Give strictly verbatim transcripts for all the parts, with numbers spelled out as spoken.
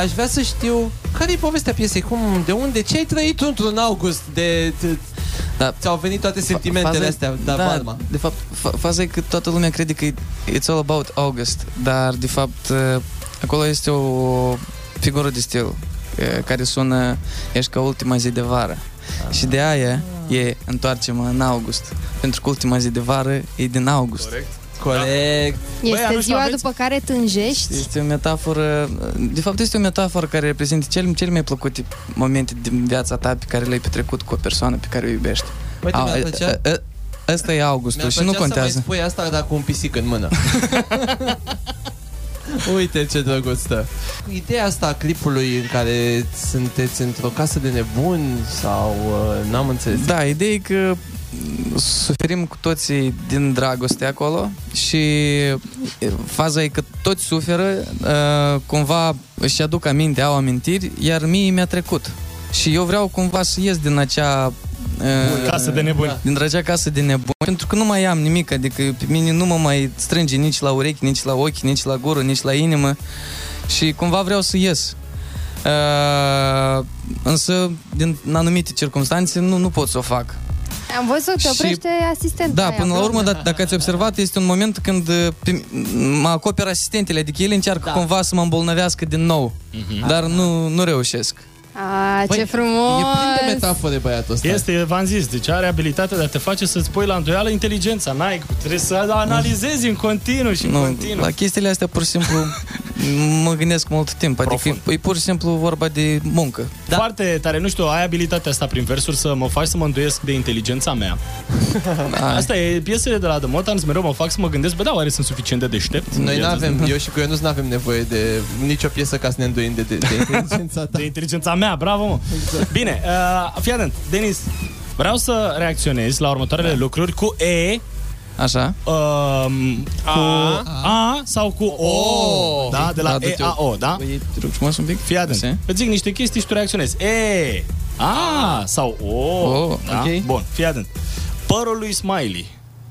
aș vrea să știu care e povestea piesei, cum, de unde, ce ai trăit într-un august de... de da. Ți-au venit toate sentimentele faza, astea, da, da, Palma. De fapt, fa- faza e că toată lumea crede că it's all about August, dar de fapt acolo este o figură de stil care sună, ești ca ultima zi de vară. Ah. Și de aia e întoarce-mă în august, pentru că ultima zi de vară e din august. Corect. Corect. Este Băi, ziua aveți? După care tânjești? Este o metaforă, de fapt este o metaforă care reprezintă cel, cel mai plăcute momente din viața ta pe care le-ai petrecut cu o persoană pe care o iubești. Uite, mi-ar plăcea... a, a, Asta e augustul și nu contează. Să mai spui asta, dar cu un pisic în mână. Uite ce drăguț stă. Ideea asta a clipului în care sunteți într-o casă de nebuni sau uh, n-am înțeles. Da, ideea e că suferim cu toții din dragoste acolo și faza e că toți suferă, uh, cumva își aduc aminte, au amintiri, iar mie mi-a trecut. Și eu vreau cumva să ies din acea uh, casă de nebuni. Din acea casă de nebuni, pentru că nu mai am nimic, adică pe mine nu mă mai strânge nici la urechi, nici la ochi, nici la gură, nici la inimă și cumva vreau să ies. Uh, însă, din anumite circunstanțe, nu, nu pot să o fac. Am văzut, te oprește asistentul. Da, până la urmă, d- dacă ați observat, este un moment când pe, mă acoperă asistentele, adică ele încearcă da. cumva să mă îmbolnăvească din nou, uh-huh. dar nu, nu reușesc. A, ce frumos! E plin de metafore băiatul ăsta. Este, v-am zis, deci are abilitatea de a te face să-ți pui la îndoială inteligența. N-ai, trebuie să analizezi în continuu și în nu, continuu. La chestiile astea, pur și simplu, mă gândesc mult timp. Adică e, e pur și simplu vorba de muncă. Da. Foarte tare, nu știu, ai abilitatea asta prin versuri să mă faci să mă îndoiesc de inteligența mea. Asta e, piesele de la The Motans mereu mă fac să mă gândesc, bă, da, oare sunt suficient de deștept? Noi n-avem, eu și cu Ionuț n-avem nevoie de nicio piesă ca să ne îndoim de, de, de inteligența ta. De inteligența mea, bravo, mă. Exact. Bine, uh, fii atent, Denis, vreau să reacționezi la următoarele da. lucruri cu E. Așa. Uh, cu A. A sau cu O. o. Da, de la da, E A O, da? Păi, te rog frumos un pic. Fii atent. Îți zic niște chestii și tu reacționezi. E, A sau O. O, da? ok. Bun, fii atent. Părul lui Smiley.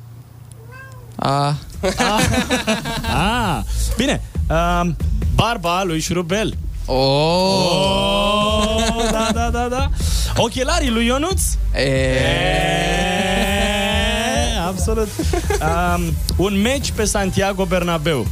A. A. A. Bine. Uh, barba lui Șurubel. Oh. oh, da, da, da, da. Ochelarii lui Ionuț? E. E. Absolut. Um, un meci pe Santiago Bernabeu.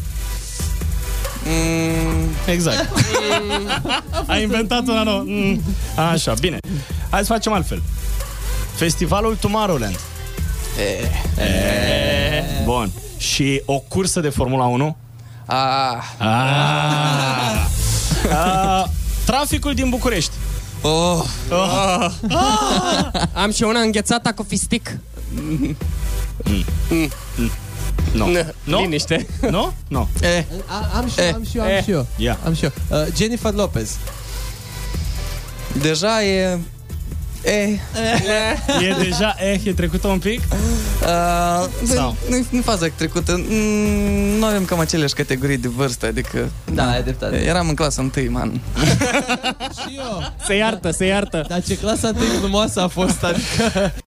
Mm. Exact. Ai inventat una nouă. Mm. Așa, bine. Hai să facem altfel. Festivalul Tomorrowland. E. E. Bun. Și o cursă de Formula unu? A. A. Uh, traficul din București. Oh. Oh. Ah. Am și una înghețată cu fistic. Mm. Mm. No. No? Liniște. Nu? Nu. Eh. Am și eu, am și eu, am și eu. Yeah. Am și eu. Uh, Jennifer Lopez. Deja e... E. E deja, eh, e trecută un pic? Uh, nu, nu faza trecută. Nu avem cam aceleași categorii de vârstă, adică... Da, e dreptate. Eram în clasa întâi, man. Și eu. Se iartă, se iartă. Dar ce clasa întâi frumoasă a fost, adică...